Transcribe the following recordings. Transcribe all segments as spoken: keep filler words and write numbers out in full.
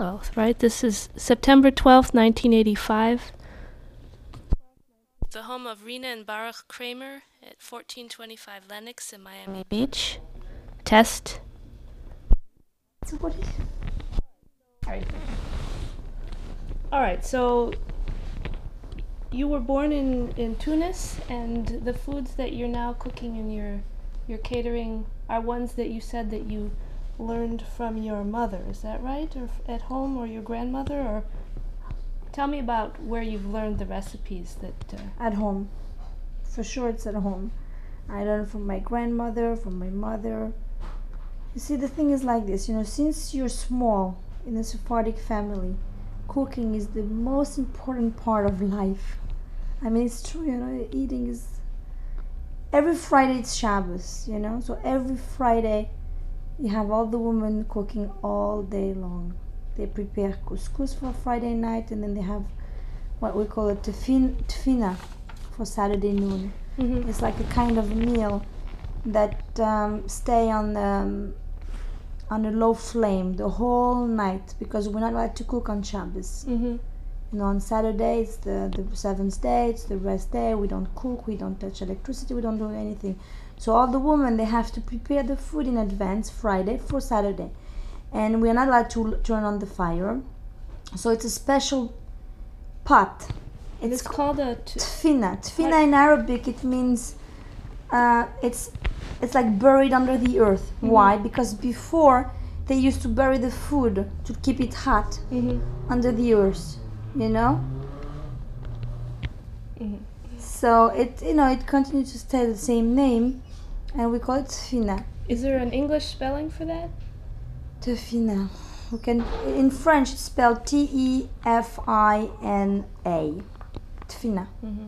twelfth, right? This is September twelfth, nineteen eighty-five. The home of Rena and Baruch Kramer at fourteen twenty-five Lenox in Miami Beach. Test. All right, so you were born in, in Tunis, and the foods that you're now cooking in your your catering are ones that you said that you learned from your mother. Is that right? Or f- at home, or your grandmother? Or tell me about where you've learned the recipes that... Uh, at home. For sure it's at home. I learned from my grandmother, from my mother. You see, the thing is like this, you know, since you're small in a Sephardic family, cooking is the most important part of life. I mean, it's true, you know, eating is... Every Friday it's Shabbos, you know, so every Friday you have all the women cooking all day long. They prepare couscous for Friday night, and then they have what we call a tefin, tefina for Saturday noon. mm-hmm. It's like a kind of meal that um, stay on the, um, on a low flame the whole night, because we're not allowed to cook on Shabbos. Mm-hmm. You know, on Saturday it's the, the seventh day, it's the rest day. We don't cook, we don't touch electricity, we don't do anything. So all the women, they have to prepare the food in advance Friday for Saturday. And we're not allowed to turn on the fire. So it's a special pot. It's, it's called a... T- tefina. Tefina in Arabic, it means... Uh, it's it's like buried under the earth. Mm-hmm. Why? Because before they used to bury the food to keep it hot mm-hmm. under the earth. You know, mm-hmm. so it you know it continues to stay the same name, and we call it tefina. Is there an English spelling for that? Tefina. We can in French it's spelled T E F I N A. Tefina. Mm-hmm.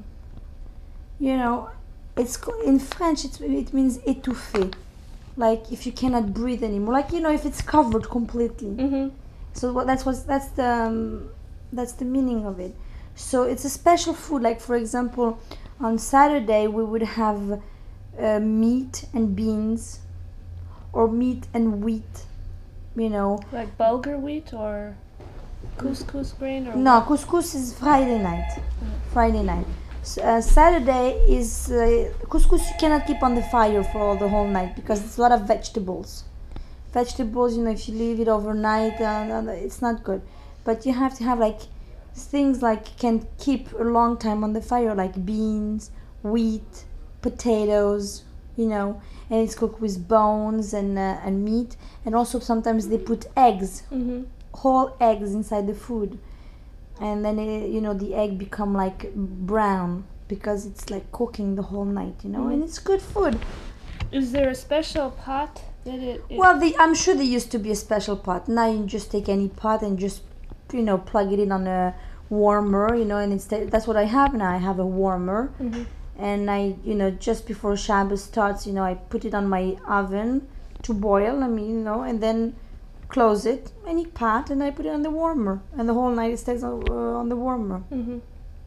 You know, it's in French it's, it means étouffé, like if you cannot breathe anymore, like you know if it's covered completely. Mm-hmm. So what that's what that's the. Um, That's the meaning of it. So it's a special food. Like for example, on Saturday we would have uh, meat and beans, or meat and wheat. You know, like bulgur wheat or couscous grain, or no, what? couscous is Friday night. Mm. Friday night. So, uh, Saturday is uh, couscous. You cannot keep on the fire for all the whole night because it's a lot of vegetables. Vegetables, you know, if you leave it overnight, uh, it's not good. But you have to have like things like can keep a long time on the fire, like beans, wheat, potatoes, you know, and it's cooked with bones and uh, and meat, and also sometimes they put eggs, mm-hmm. whole eggs inside the food, and then it, you know the egg become like brown because it's like cooking the whole night, you know, mm-hmm. and it's good food. Is there a special pot that it? it well, the, I'm sure there used to be a special pot. Now you just take any pot and just you know plug it in on a warmer, you know, and instead that's what I have now. I have a warmer, mm-hmm. and I you know just before Shabbos starts, you know, I put it on my oven to boil. I mean, you know, and then close it, any pot, and I put it on the warmer, and the whole night it stays on, uh, on the warmer. Mm-hmm.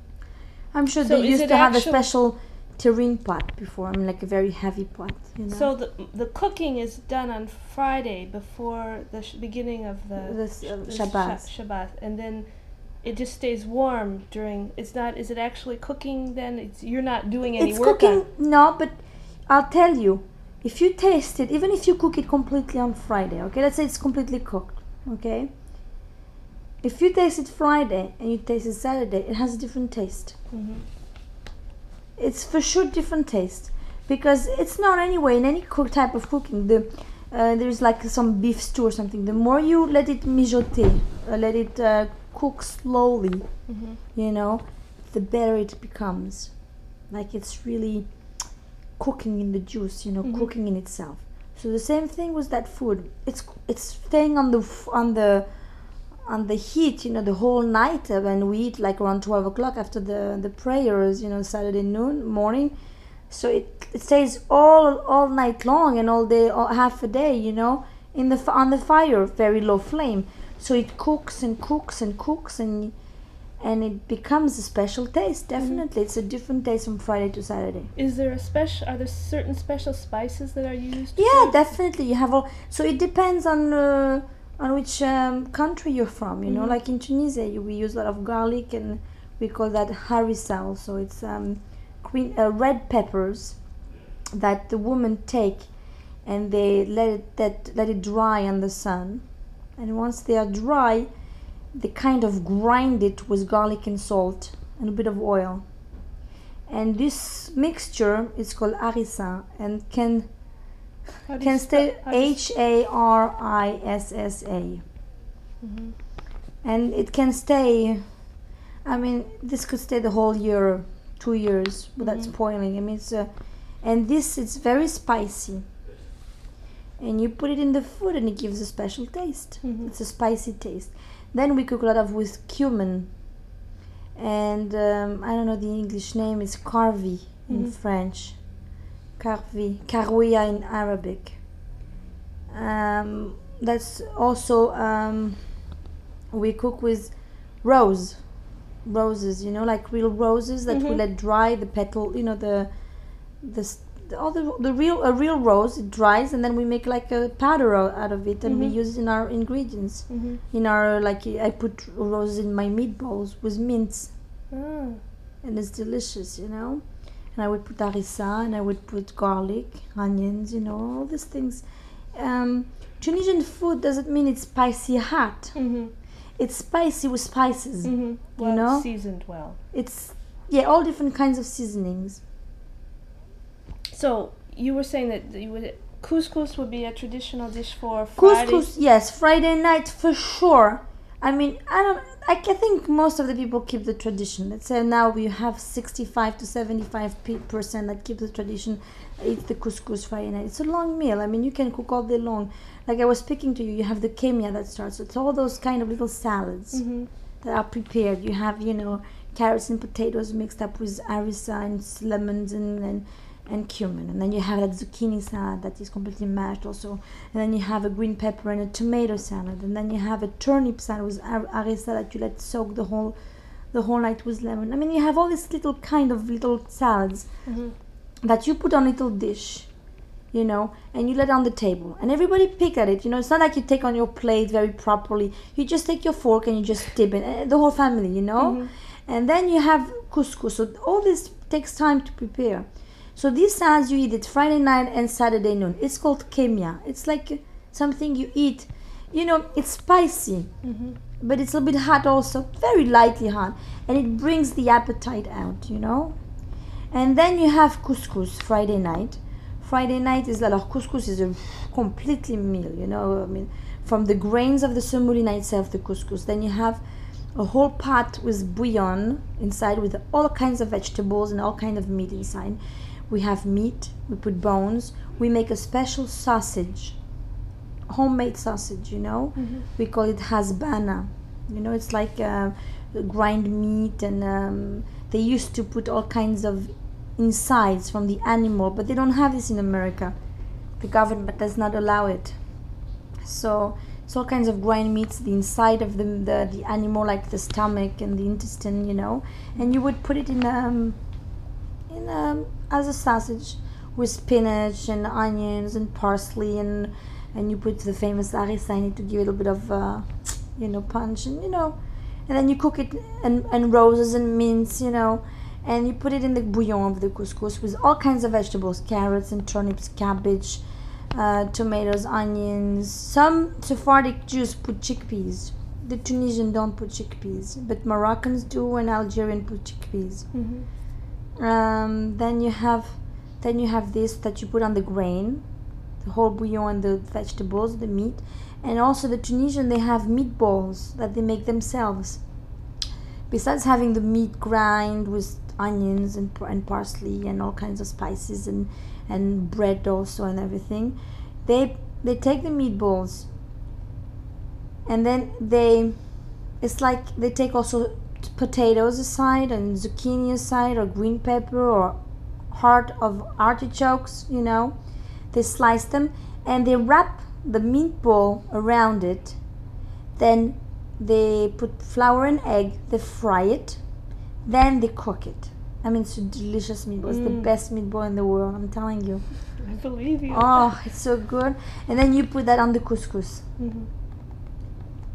I'm sure so they used to have a actu- special terrine pot before. I mean, like a very heavy pot, you know. So the the cooking is done on Friday before the sh- beginning of the, This, uh, the Shabbat. Sh- Shabbat, and then it just stays warm during. It's not. Is it actually cooking then? It's you're not doing any it's work cooking, on. no, but I'll tell you, if you taste it, even if you cook it completely on Friday, okay, let's say it's completely cooked, okay, if you taste it Friday and you taste it Saturday, it has a different taste. Mm-hmm. It's for sure different taste, because it's not anyway in any cook type of cooking. The uh, there's like some beef stew or something. The more you let it mijoter, uh, let it uh, cook slowly, mm-hmm. you know, the better it becomes. Like it's really cooking in the juice, you know, mm-hmm. cooking in itself. So the same thing with that food. It's it's staying on the on the on the heat, you know, the whole night, uh, and we eat like around twelve o'clock after the the prayers, you know, Saturday noon morning. So it it stays all all night long and all day, all, half a day, you know, in the on the fire, very low flame. So it cooks and cooks and cooks and and it becomes a special taste. Definitely, mm-hmm. It's a different taste from Friday to Saturday. Is there a special? Are there certain special spices that are used? Yeah, definitely. You have all. So it depends on uh, on which um, country you're from. You know, Mhm. like in Tunisia, you, we use a lot of garlic, and we call that harissa. Also, it's um, green, uh, red peppers that the women take, and they let it that let it dry on the sun. And once they are dry, they kind of grind it with garlic and salt and a bit of oil. And this mixture is called harissa, and can How do you can spe- stay how do you s- H A R I S S A. Mhm. And it can stay, I mean, this could stay the whole year, two years without Mhm. spoiling. I mean, it's a, and this it's very spicy, and you put it in the food and it gives a special taste. Mhm. It's a spicy taste. Then we cook a lot of with cumin, and um, I don't know the English name, is carvi in Mhm. French, carvi, carouia in Arabic. Um, that's also um, we cook with rose roses, you know, like real roses that we Mhm. let dry the petal, you know, the the s- the- all the, the real a real rose, it dries, and then we make like a powder o- out of it, and we Mhm. use it in our ingredients, Mhm. in our, like I put roses in my meatballs with mince, Ah. and it's delicious, you know. And I would put harissa, and I would put garlic, onions, you know, all these things. um, Tunisian food doesn't mean it's spicy hot. Mhm. It's spicy with spices. Mhm. Well, know? seasoned well. It's, yeah, all different kinds of seasonings. So you were saying that you would couscous would be a traditional dish for Friday. Couscous, yes, Friday night for sure. I mean, I don't. I ca- think most of the people keep the tradition. Let's say now we have sixty-five to seventy-five percent that keep the tradition. Eat the couscous Friday night. It's a long meal. I mean, you can cook all day long. Like I was speaking to you, you have the kemia that starts. It's all those kind of little salads Mhm. that are prepared. You have, you know, carrots and potatoes mixed up with harissa and s- lemons and, and and cumin, and then you have that zucchini salad that is completely mashed also, and then you have a green pepper and a tomato salad, and then you have a turnip salad with har- harissa that you let soak the whole the whole night with lemon. I mean, you have all these little kind of little salads Mhm. that you put on little dish, you know, and you let on the table, and everybody pick at it. You know, it's not like you take on your plate very properly. You just take your fork and you just dip it, eh, the whole family, you know. Mhm. And then you have couscous. So all this takes time to prepare. So these salads you eat it Friday night and Saturday noon. It's called kemia. It's like something you eat. You know, it's spicy, Mhm. but it's a bit hot also, very lightly hot, and it brings the appetite out, you know. And then you have couscous Friday night. Friday night is, alors couscous is a completely meal, you know. I mean, from the grains of the semolina itself, the couscous. Then you have a whole pot with bouillon inside, with all kinds of vegetables and all kind of meat inside. We have meat, we put bones, we make a special sausage, homemade sausage, you know. Mhm. We call it hasbana. You know, it's like uh, grind meat, and um, they used to put all kinds of insides from the animal, but they don't have this in America. The government does not allow it. So it's all kinds of grind meats, the inside of the, the, the animal, like the stomach and the intestine, you know, and you would put it in um in um as a sausage with spinach and onions and parsley, and and you put the famous harissa in it to give it a bit of uh, you know, punch, and you know, and then you cook it, and, and roses and mince, you know, and you put it in the bouillon of the couscous with all kinds of vegetables, carrots and turnips, cabbage, uh, tomatoes, onions. Some Sephardic Jews put chickpeas. The Tunisian don't put chickpeas, but Moroccans do, and Algerian put chickpeas. Mhm. Um, then you have then you have this that you put on the grain, the whole bouillon, the vegetables, the meat, and also the Tunisian, they have meatballs that they make themselves. Besides having the meat grind with onions and, and parsley and all kinds of spices, and and bread also and everything, they they take the meatballs, and then they it's like they take also potatoes aside and zucchini aside, or green pepper, or heart of artichokes, you know. They slice them and they wrap the meatball around it. Then they put flour and egg, they fry it, then they cook it. I mean, it's a delicious meatball. It's the Mm. best meatball in the world, I'm telling you. I believe you. Oh, it's so good. And then you put that on the couscous. Mhm.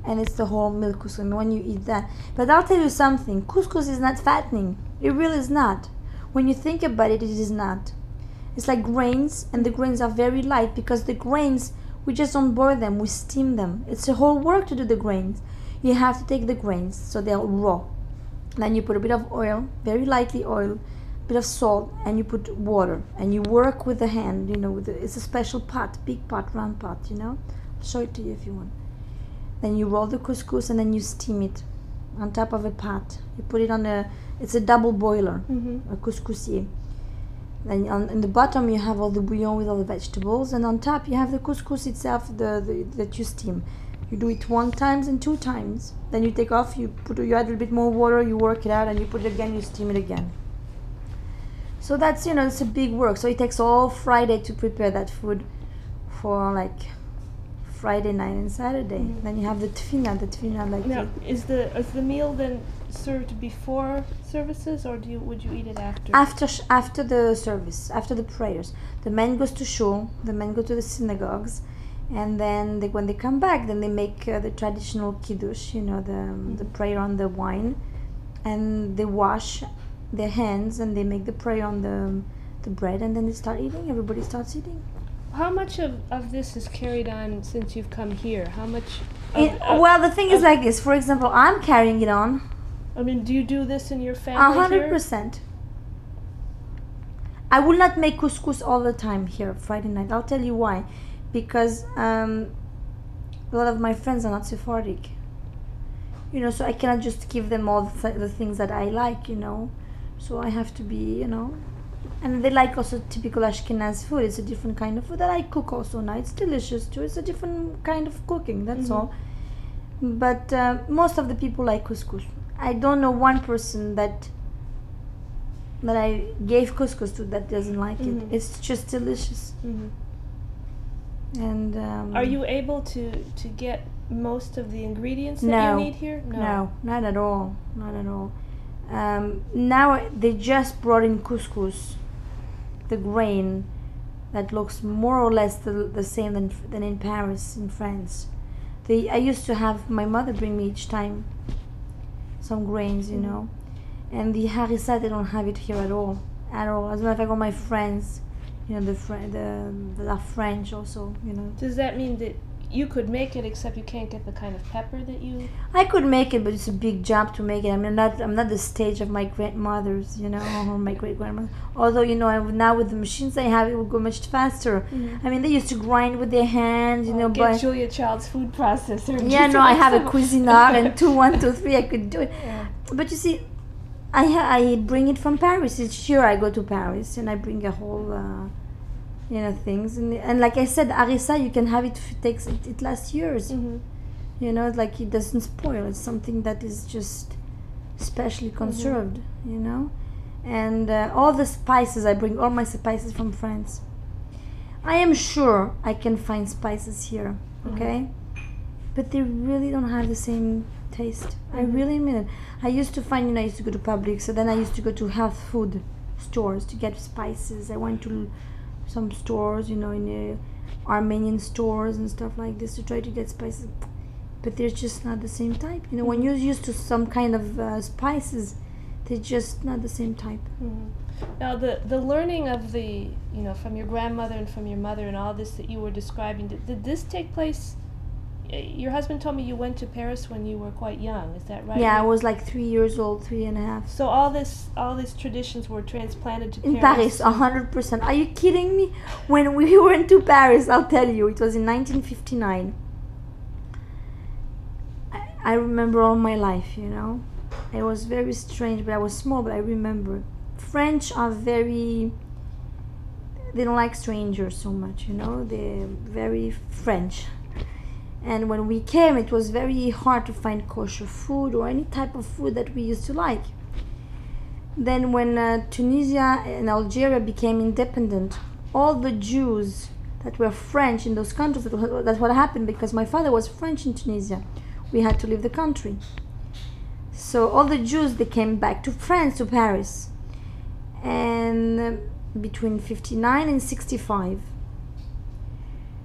and it's the whole milk couscous. And when you eat that, but I'll tell you something: couscous is not fattening. It really is not. When you think about it, it is not. It's like grains, and the grains are very light because the grains, we just don't boil them, we steam them. It's a whole work to do the grains. You have to take the grains so they're raw. Then you put a bit of oil, very lightly oil, a bit of salt, and you put water, and you work with the hand. You know, with the, it's a special pot, big pot, round pot. You know, I'll show it to you if you want. Then you roll the couscous and then you steam it on top of a pot. You put it on a, it's a double boiler, Mm-hmm. a couscousier. Then on in the bottom you have all the bouillon with all the vegetables, and on top you have the couscous itself, the, the that you steam. You do it one times and two times. Then you take off. You put you add a little bit more water. You work it out, and you put it again. You steam it again. So that's you know it's a big work. So it takes all Friday to prepare that food for like Friday night and Saturday. Mhm. Then you have the tfina. The tfina like Now, the- is the is the meal then served before services, or do you would you eat it after? after sh- after the service, after the prayers. The men goes to shul. The men go to the synagogues. And then they, when they come back, then they make uh, the traditional kiddush, you know, the um, the prayer on the wine, and they wash their hands and they make the prayer on the the bread, and then they start eating. Everybody starts eating. How much of, of this is carried on since you've come here? How much? Of, It, of- well, the thing is of- like this. For example, I'm carrying it on I mean, do you do this in your a family hundred here? percent. I will not make couscous all the time here Friday night. I'll tell you why. Because um, a lot of my friends are not Sephardic, you know, so I cannot just give them all the, th- the things that I like, you know, so I have to be, you know, and they like also typical Ashkenaz food. It's a different kind of food that I cook also now. It's delicious too. It's a different kind of cooking, that's Mhm. all. But uh, most of the people like couscous. I don't know one person that that I gave couscous to that doesn't like Mhm. it. It's just delicious. Mhm. And um, Are you able to to get most of the ingredients that No. you need here? No, not at all. Not at all. Um, now they just brought in couscous, the grain that looks more or less the, the same than than in Paris, in France. They I used to have my mother bring me each time some grains, you Mhm. know, and the harissa they don't have it here at all, at all. As a matter of fact, all my friends, you know, the Fr- the the are French also, you know. Does that mean that you could make it, except you can't get the kind of pepper that you? I could make it, but it's a big job to make it. I'm not. I'm not the stage of my grandmothers, you know, or my great grandmother. Although you know, I, now with the machines I have, it will go much faster. Mhm. I mean, they used to grind with their hands, you know. Get But Julia Child's food processor. yeah, just no, I have a to- Cuisinart and two, one, two, three. I could do it. Yeah. But you see, I ha- I bring it from Paris. Each year I go to Paris and I bring a whole, uh, you know, things. And and like I said, harissa you can have it. It takes it, it lasts years. Mhm. You know, like it doesn't spoil. It's something that is just specially conserved. You know, and uh, all the spices I bring, all my spices from France. I am sure I can find spices here. Okay, but they really don't have the same taste. I Mhm. really mean it. I used to find, you know, I used to go to Publix, so then I used to go to health food stores to get spices. I went to some stores, you know, in uh, Armenian stores and stuff like this to try to get spices, but they're just not the same type. You know, when Mhm. you're used to some kind of uh, spices, they're just not the same type. Mhm. Now, the the learning of the you know from your grandmother and from your mother and all this that you were describing, did, did this take place? uh, Your husband told me you went to Paris when you were quite young. Is that right? Yeah, I was like three years old, three and a half. So all this, all these traditions were transplanted to In Paris, a hundred percent. Are you kidding me? When we went to Paris, I'll tell you, it was in nineteen fifty-nine. I, I remember all my life, you know. It was very strange, but I was small, but I remember. French are very, they don't like strangers so much, you know. They're very French. And when we came, it was very hard to find kosher food or any type of food that we used to like. Then when uh, Tunisia and Algeria became independent, all the Jews that were French in those countries, that wa- that's what happened because my father was French in Tunisia. We had to leave the country. So all the Jews, they came back to France, to Paris. And uh, between fifty-nine and sixty-five,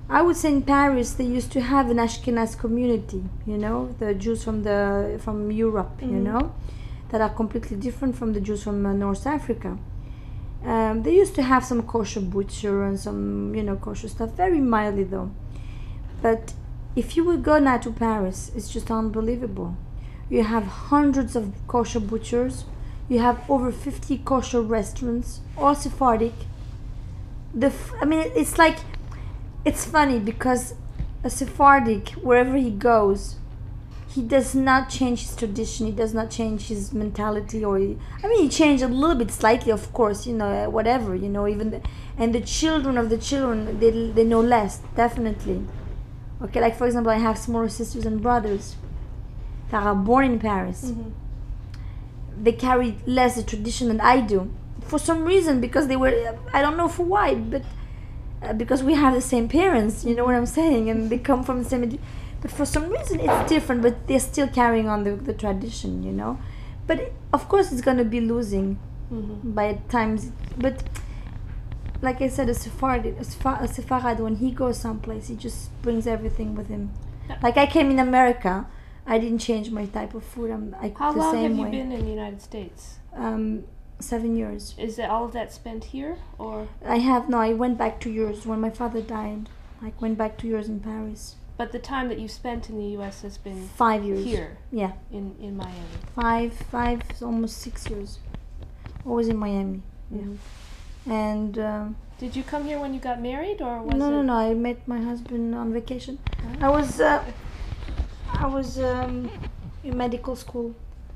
I would say in Paris they used to have an Ashkenaz community, you know, the Jews from the from Europe, Mhm. you know, that are completely different from the Jews from uh, North Africa. Um, they used to have some kosher butcher and some, you know, kosher stuff, very mildly though. But if you would go now to Paris, it's just unbelievable. You have hundreds of kosher butchers. You have over fifty kosher restaurants, all Sephardic. The f- I mean, it's like, it's funny because a Sephardic, wherever he goes, he does not change his tradition. He does not change his mentality, or he, I mean, he changed a little bit, slightly, of course. You know, whatever. You know, even the, and the children of the children, they they know less, definitely. Okay, like for example, I have smaller sisters and brothers that are born in Paris. Mhm. They carry less the tradition than I do, for some reason, because they were, I don't know for why, but uh, because we have the same parents, you know what I'm saying, and they come from the same, but for some reason it's different, but they're still carrying on the, the tradition, you know. But it, of course it's going to be losing Mhm. by times, but like I said, a Sephardi, a Sepha- a Sepharad, when he goes someplace, he just brings everything with him. Yeah. Like I came in America, I didn't change my type of food. I'm, I cook How the long same have you way. been in the United States? Um, seven years. Is that all of that spent here, or I have no. I went back two years when my father died. I went back two years in Paris. but the time that you spent in the U S has been Five years. here Yeah, in in Miami? five, five, almost six years. Always in Miami. Yeah. Mhm. And um, Did you come here when you got married, or was no, it? no, no. I met my husband on vacation. Oh. I was, uh, I was um, in medical school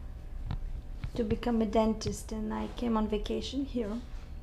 to become a dentist, and I came on vacation here.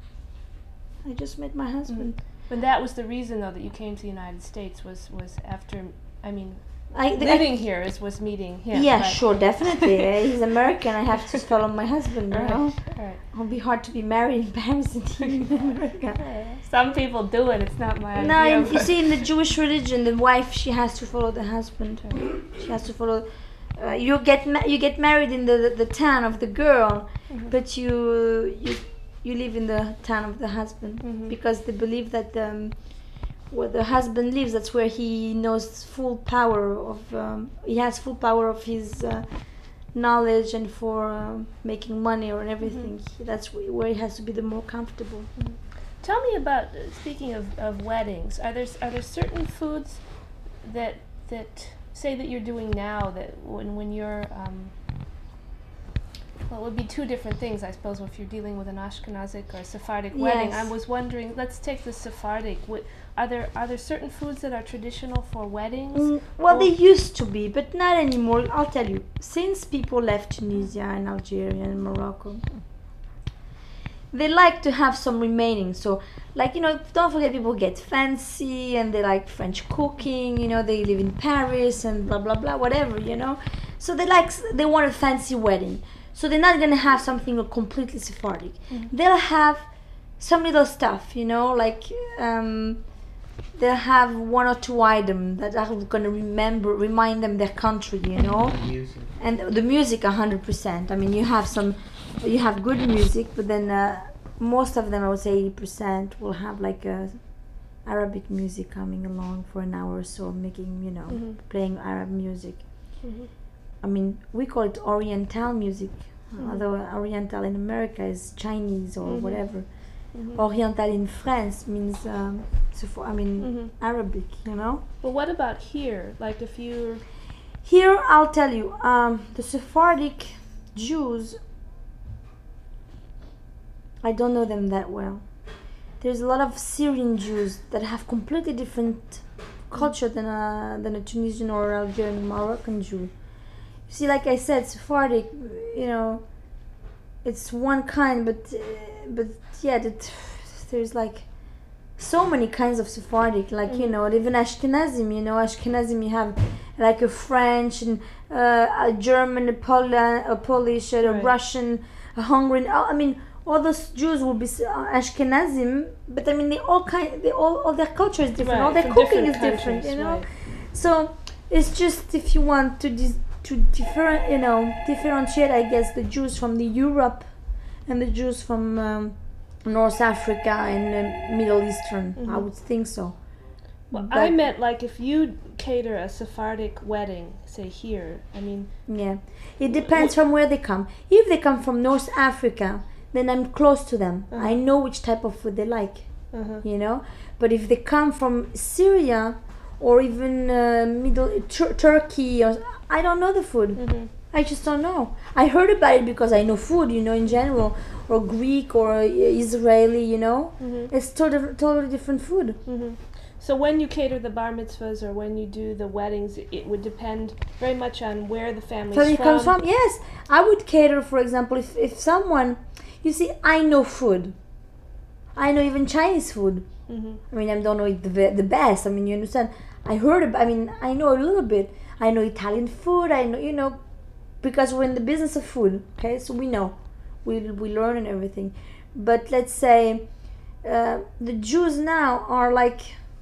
I just met my husband. But that was the reason, though, that you came to the United States was was after. I mean, I, the, living here is was meeting him. yeah, right? sure, definitely. Uh, He's American. I have to follow my husband. You Right. know, Right. it'll be hard to be married in Paris and here in America. Some people do it. It's not my No, idea. in, you but- see, in the Jewish religion, the wife, she has to follow the husband. She has to follow. Uh, you get ma- you get married in the, the, the town of the girl, Mhm. but you you you live in the town of the husband, Mhm. because they believe that um, where the husband lives, that's where he knows full power of. Um, he has full power of his uh, knowledge and for uh, making money or everything. That's wh- where he has to be the more comfortable. Tell me about uh, speaking of, of weddings. Are there s- are there certain foods that that say that you're doing now that when when you're um, well, it would be two different things, I suppose, if you're dealing with an Ashkenazic or Sephardic wedding. I Yes. was wondering. Let's take the Sephardic. Wh- Are there are there certain foods that are traditional for weddings? Mm, well, Or- they used to be, but not anymore. I'll tell you. Since people left Tunisia and Algeria and Morocco, they like to have some remaining. So, like, you know, don't forget, people get fancy and they like French cooking. You know, they live in Paris and blah blah blah, whatever. You know, so they like they want a fancy wedding. So they're not gonna have something completely Sephardic. Mhm. They'll have some little stuff. You know, like. Um, They'll have one or two items that are gonna remember, remind them their country, you know, Music. and the music a hundred percent. I mean, you have some, you have good music, but then uh, most of them, I would say eighty percent, will have like a Arabic music coming along for an hour or so, making, you know, Mhm. playing Arab music. Mhm. I mean, we call it Oriental music, Mhm. although Oriental in America is Chinese or Mhm. whatever. Mhm. Oriental in France means, um, so for, I mean, Mhm. Arabic, you know. But what about here? Like if you're Here, I'll tell you, um, the Sephardic Jews, I don't know them that well. There's a lot of Syrian Jews that have completely different culture than a, than a Tunisian or Algerian Moroccan Jew. You see, like I said, Sephardic, you know, it's one kind, but uh, but yeah, that there's like so many kinds of Sephardic, like you Mhm. know, even Ashkenazim. You know, Ashkenazim, you have like a French and uh, a German, a, Pol- a Polish, a Right. Russian, a Hungarian. oh, I mean, all those Jews will be s- uh, Ashkenazim, but I mean, they all kind, they all, all their culture is different. all Right, their from cooking is different different. You countries, know, right. so it's just if you want to dis- to different, you know, differentiate, I guess, the Jews from the Europe and the Jews from um, North Africa and uh, Middle Eastern. I Mhm. would think so. Well, But I meant like if you cater a Sephardic wedding, say here, I mean, yeah, it depends from where they come. If they come from North Africa, then I'm close to them. Uh-huh. I know which type of food they like, uh-huh. you know. But if they come from Syria or even uh, Middle Tur- Turkey, or I don't know the food. Mm-hmm. I just don't know. I heard about it because I know food, you know, in general, or Greek or Israeli, you know. Mm-hmm. It's totally totally different food. Mm-hmm. So when you cater the bar mitzvahs or when you do the weddings, it would depend very much on where the family's Where it from. comes from? Yes, I would cater, for example, if if someone, you see, I know food. I know even Chinese food. Mm-hmm. I mean, I don't know it the be- the best. I mean, you understand? I heard. About, I mean, I know a little bit. I know Italian food. I know, you know, because we're in the business of food. Okay, so we know, we we learn and everything. But let's say uh, the Jews now are like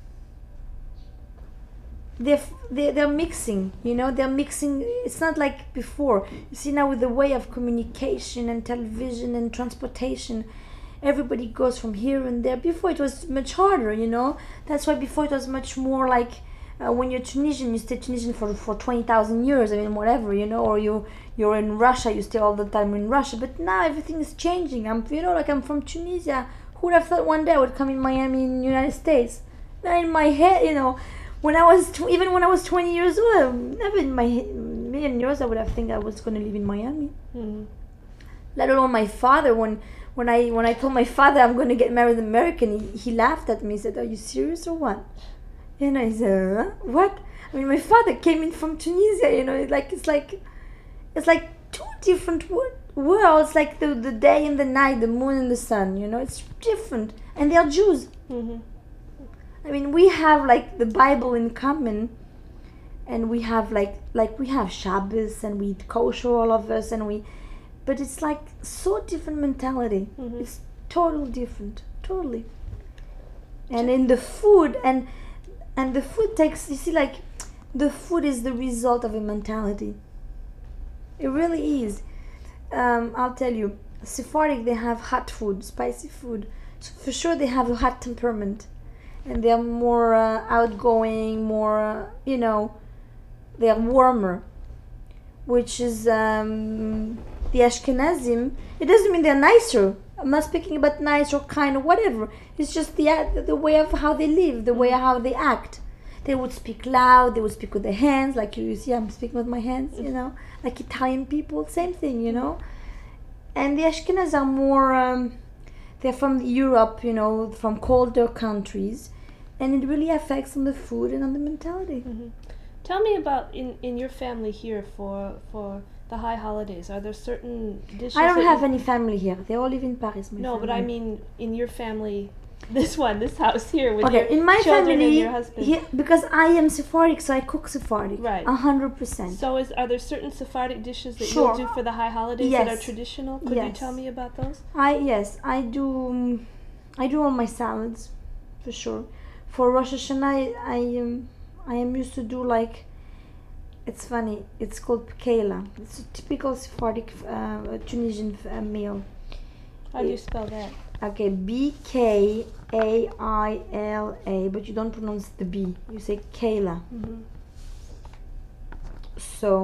they're they they're mixing. You know, they're mixing. It's not like before. You see now with the way of communication and television and transportation. Everybody goes from here and there. Before it was much harder, you know. That's why before it was much more like uh, when you're Tunisian, you stay Tunisian for for twenty thousand years. I mean, whatever, you know. Or you you're in Russia, you stay all the time in Russia. But now everything is changing. I'm you know like I'm from Tunisia. Who would have thought one day I would come in Miami in the United States? Not in my head, you know. When I was tw- even when I was twenty years old, never in my he- million years I would have think I was going to live in Miami. Mm-hmm. Let alone my father when. When I when I told my father I'm going to get married American, he, he laughed at me. He said, "Are you serious or what?" And I said, huh? "What?" I mean, my father came in from Tunisia. You know, it's like it's like it's like two different wo- worlds, like the the day and the night, the moon and the sun. You know, it's different, and they are Jews. Mm-hmm. I mean, we have like the Bible in common, and we have like like we have Shabbos and we eat kosher, all of us, and we. But it's like so different mentality. Mm-hmm. It's totally different, totally. And in the food, and and the food takes. You see, like the food is the result of a mentality. It really is. Um, I'll tell you, Sephardic they have hot food, spicy food. So for sure they have a hot temperament, and they are more uh, outgoing, more uh, you know, they are warmer, which is. Um, The Ashkenazim, it doesn't mean they're nicer. I'm not speaking about nice or kind or whatever. It's just the the way of how they live, the way of how they act. They would speak loud. They would speak with their hands, like you see. I'm speaking with my hands, you know, like Italian people. Same thing, you know. And the Ashkenaz are more. Um, they're from Europe, you know, from colder countries, and it really affects on the food and on the mentality. Mm-hmm. Tell me about in in your family here for for. the high holidays. Are there certain dishes? I don't that have you... any family here. They all live in Paris. My no, family. but I mean in your family, this one, this house here with okay, your in my children family, and your husband. He, because I am Sephardic, so I cook Sephardic. Right. A hundred percent. So, is are there certain Sephardic dishes that Sure. you'll do for the high holidays that are Yes. traditional? Could you Yes. tell me about those? I yes, I do. Um, I do all my salads, for sure. For Rosh Hashanah, I, I um, I am used to do like. It's funny. It's called pekela. It's a typical Sephardic uh, Tunisian uh, meal. How do you spell that? Okay, B K A I L A, but you don't pronounce the B. You say kela. Mm-hmm. So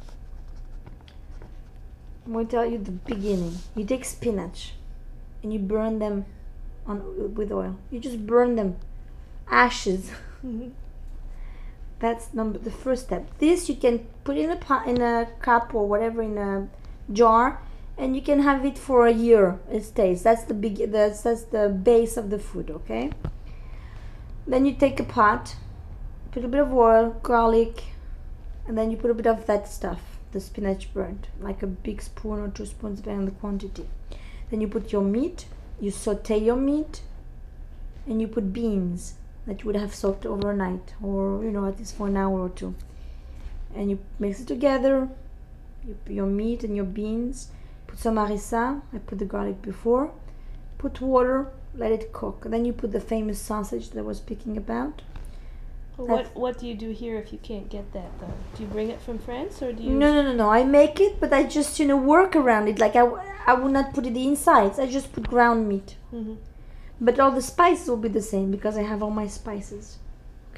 I'm going to tell you the beginning. You take spinach and you burn them on with oil. You just burn them, ashes. Mm-hmm. That's number the first step. This you can put in a pot, in a cup or whatever, in a jar, and you can have it for a year. It stays. That's the big. That's that's the base of the food. Okay. Then you take a pot, put a bit of oil, garlic, and then you put a bit of that stuff, the spinach burnt, like a big spoon or two spoons, depending on the quantity. Then you put your meat. You saute your meat, and you put beans that you would have soaked overnight, or you know, at least for an hour or two, and you mix it together. You put your meat and your beans, put some harissa. I put the garlic before. Put water, let it cook. And then you put the famous sausage that I was speaking about. Well, what what do you do here if you can't get that though? Do you bring it from France or do you? No, no, no, no. I make it, but I just you know work around it. Like I, I would not put it the insides. I just put ground meat. Mm-hmm. But all the spices will be the same because I have all my spices. Okay.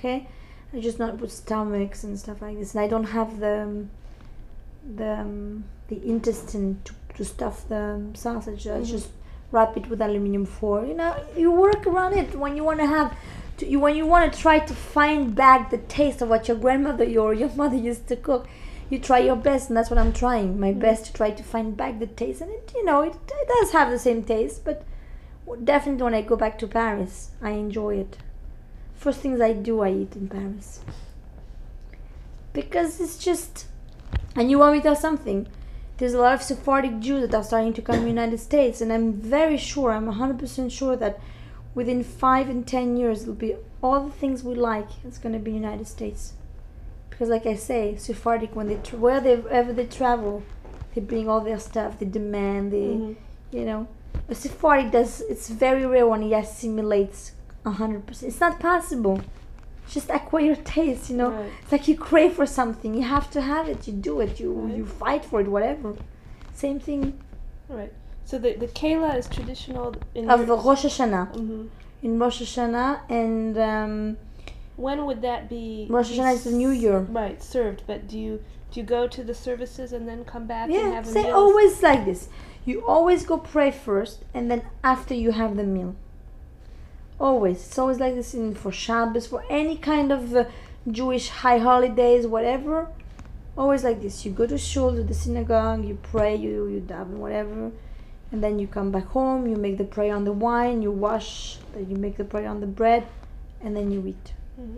okay? I just not put stomachs and stuff like this, and I don't have the um, the um, the intestine to, to stuff the sausage. I Mhm. just wrap it with aluminum foil. You know, you work around it when you want to have to, you when you want to try to find back the taste of what your grandmother or your mother used to cook. You try your best, and that's what I'm trying my Mhm. best to try to find back the taste. And it, you know, it, it does have the same taste, but definitely when I go back to Paris, I enjoy it. First things I do, I eat in Paris because it's just. And you want me to tell something? There's a lot of Sephardic Jews that are starting to come to the United States, and I'm very sure, I'm one hundred percent sure that within five and ten years, it'll be all the things we like. It's going to be United States, because, like I say, Sephardic, when they tra- wherever they travel, they bring all their stuff. They demand. They, Mhm. you know, a Sephardic does. It's very rare when he assimilates one hundred percent. It's not possible. Just acquire taste, you know. Right. It's like you crave for something, you have to have it. You do it. You Right. you fight for it. Whatever. Same thing Right. So the the kela is traditional in of your- the Rosh Hashanah. Mhm. In Rosh Hashanah, and um, When would that be? Rosh be Hashanah is the New Year. Right, served. But do you do you go to the services and then come back and Yeah, have a say meal? always like this. You always go pray first, and then after you have the meal. Always. It's always like this in for Shabbos, for any kind of uh, Jewish high holidays, whatever. Always like this. You go to shul, to the synagogue, you pray, you you daven, whatever, and then you come back home. You make the prayer on the wine. You wash. Then you make the prayer on the bread, and then you eat. Mhm.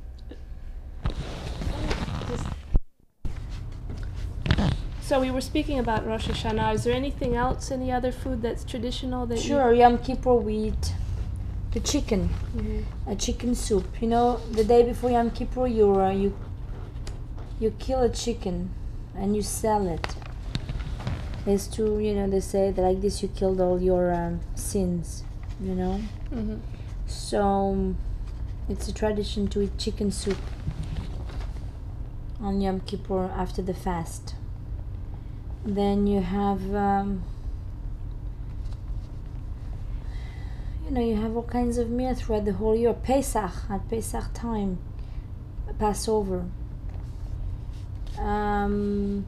So we were speaking about Rosh Hashanah. Is there anything else, any other food that's traditional that Sure, Yom Kippur we eat the chicken, you? Mhm. a chicken soup. You know, the day before Yom Kippur, you uh, you you kill a chicken and you sell it. It's to, you know, they say that like this you killed all your um, sins. You know, Mhm. so um, it's a tradition to eat chicken soup on Yom Kippur after the fast. Then you have. Um, You know, you have all kinds of meal throughout the whole year. Pesach, at Pesach time, Passover. Um,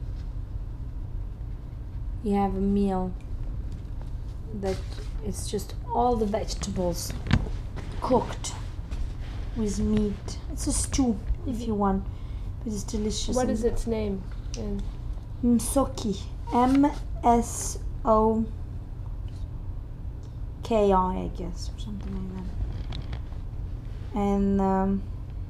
you have a meal that it's just all the vegetables cooked with meat. It's a stew, if you want, but it's delicious. What and is its name? And Msoki. M S O K I, I guess, or something like that. And um,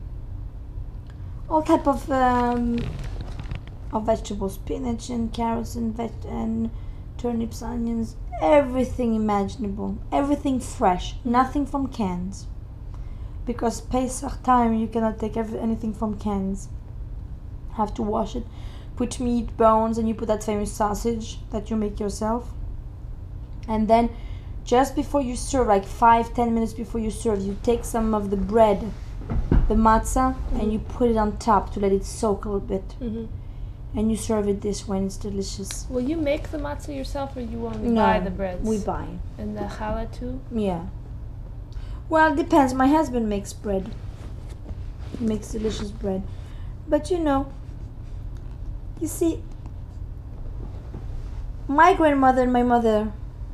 all type of um, of vegetables, spinach and carrots and veg- and turnips, onions, everything imaginable, everything fresh, nothing from cans. Because Pesach time, you cannot take every, anything from cans. Have to wash it, put meat, bones, and you put that famous sausage that you make yourself. And then just before you serve, like five, ten minutes before you serve, you take some of the bread, the matzah, Mhm. and you put it on top to let it soak a little bit. Mhm. And you serve it this way, and it's delicious. Will you make the matzah yourself, or you only No, buy the breads? we buy. And the challah too. Yeah. Well, it depends. My husband makes bread. He makes delicious bread. But you know, you see, my grandmother and my mother,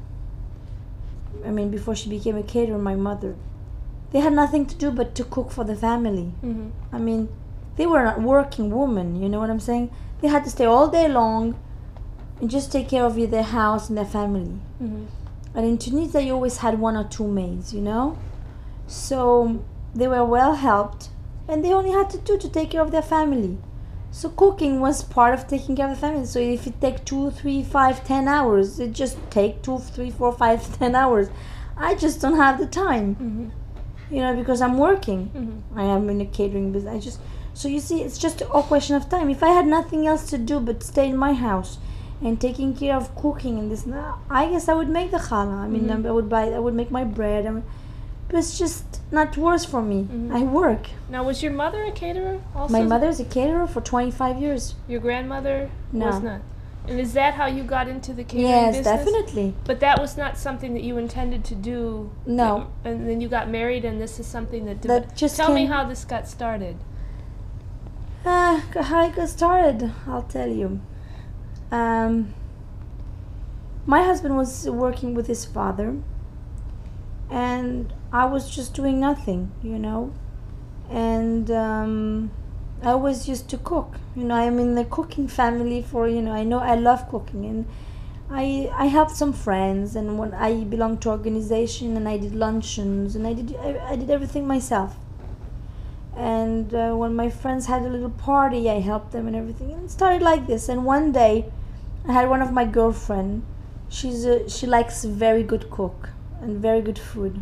I mean, before she became a caterer, my mother, they had nothing to do but to cook for the family. Mhm. I mean, they were not working women, you know what I'm saying? They had to stay all day long and just take care of their house and their family. Mhm. And in Tunisia, you always had one or two maids, you know? So they were well helped, and they only had to do to take care of their family. So cooking was part of taking care of the family. So if it take two, three, five, ten hours, it just take two, three, four, five, ten hours. I just don't have the time, Mhm. you know, because I'm working. Mhm. I am in a catering business. I just so you see, it's just a question of time. If I had nothing else to do but stay in my house and taking care of cooking and this, now I guess I would make the challah. I mean, Mhm. I would buy, I would make my bread. I mean, but it's just not worse for me. Mhm. I work. Now, was your mother a caterer also? My mother is a caterer for twenty-five years. Your grandmother No. was not. And is that how you got into the catering Yes, business? definitely. But that was not something that you intended to do. No. And then you got married, and this is something that. That just Tell me came- how this got started. Uh, how I got started, I'll tell you. Um, my husband was working with his father, and I was just doing nothing, you know. And um, I always used to cook. You know, I'm in the cooking family for, you know, I know I love cooking, and I I helped some friends, and when I belonged to organization, and I did luncheons, and I did I, I did everything myself. And uh, when my friends had a little party, I helped them and everything. And it started like this. And one day, I had one of my girlfriend. She's a, she likes very good cook and very good food.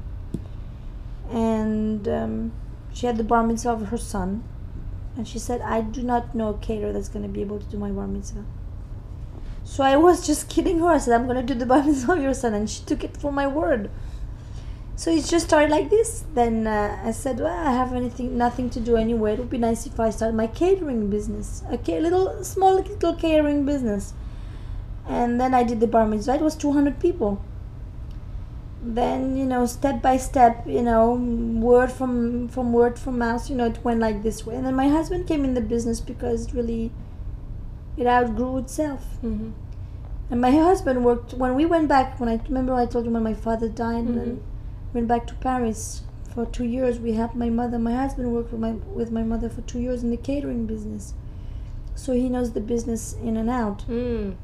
And um, she had the bar mitzvah of her son. And she said, I do not know a caterer that's going to be able to do my bar mitzvah. So I was just kidding her. I said, I'm going to do the bar mitzvah of your son. And she took it for my word. So it just started like this. Then uh, I said, well, I have anything, nothing to do anyway. It would be nice if I started my catering business. A ca- little, small little catering business. And then I did the bar mitzvah. It was two hundred people. Then, you know, step by step, you know, word from, from word from mouth, you know, it went like this way. And then my husband came in the business because it really, it outgrew itself. Mm-hmm. And my husband worked, when we went back, when I remember I told you when my father died, Mm-hmm. and went back to Paris for two years. We helped my mother. My husband worked with my with my mother for two years in the catering business, so he knows the business in and out. Mm.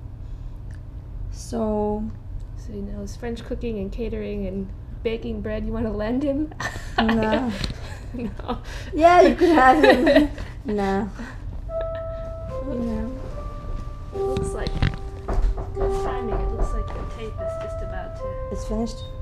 So, So he knows French cooking and catering and baking bread. You want to lend him? no. No. Yeah, you could have him. No. No. It looks like good timing. It looks like the tape is just about to. It's finished.